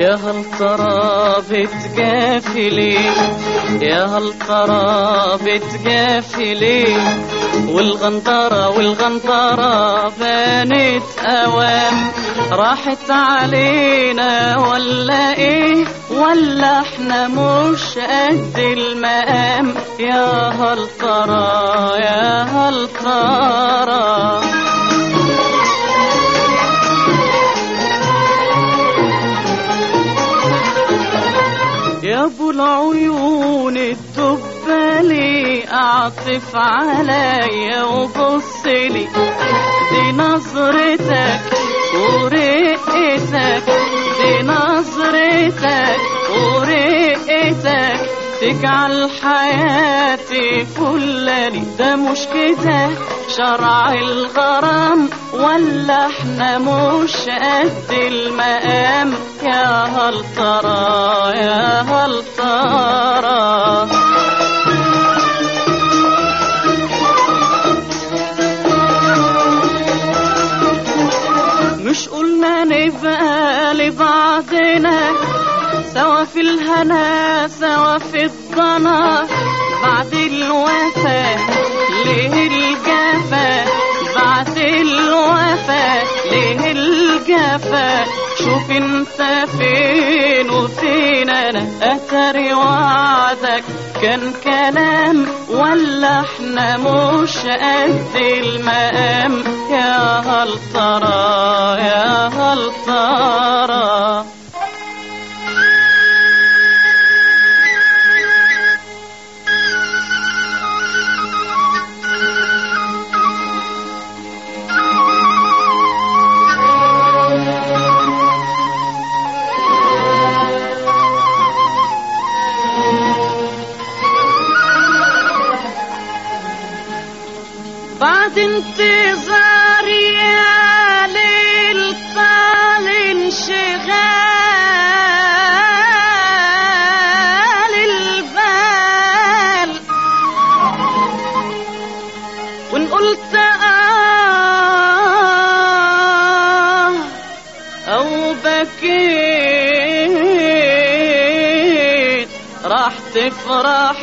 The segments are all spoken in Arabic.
يا هل ترى بتجافي ليه؟ يا هل ترى بتجافي ليه؟ والغنطرة بانت أوام، راحت علينا ولا ايه؟ ولا احنا مش قد المقام؟ يا هل ترى يا هل ترى. يا ابو العيون الدبالي اعطف عليا وبصلي، دي نظرتك ورقتك، دي نظرتك ورقتك تجعل حياتي فلاني. ده مش كده شرع الغرام؟ ولا احنا مش قد المقام؟ يا هل ترى يا هل ترى. مش قلنا نبقى لبعضنا سوا في الهنا سوا في الضنا؟ بعد الوفا ليه الجفا؟ بعد الوفا ليه الجفا؟ شوف انت فين وفين انا، اتاري وعدك كان كلام؟ ولا احنا مش قد المقام؟ يا هل ترى يا هل ترى. بعد انتظاري يا ليل طال انشغال البال، وان قلت او بكيت راح تفرح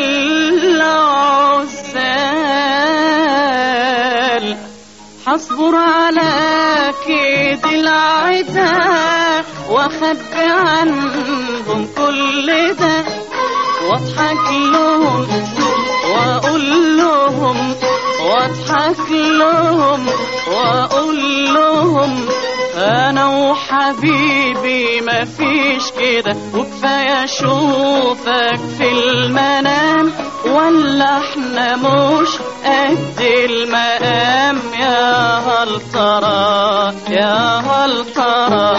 العزال. حصبر على كيد العدا واخبي عنهم كل ده، واضحك لهم واقول لهم، واضحك لهم واقول لهم انا وحبيبي مفيش كده. وكفايه اشوفك في المنام، ولا احنا مش قد المقام؟ يا هل ترى يا هل ترى.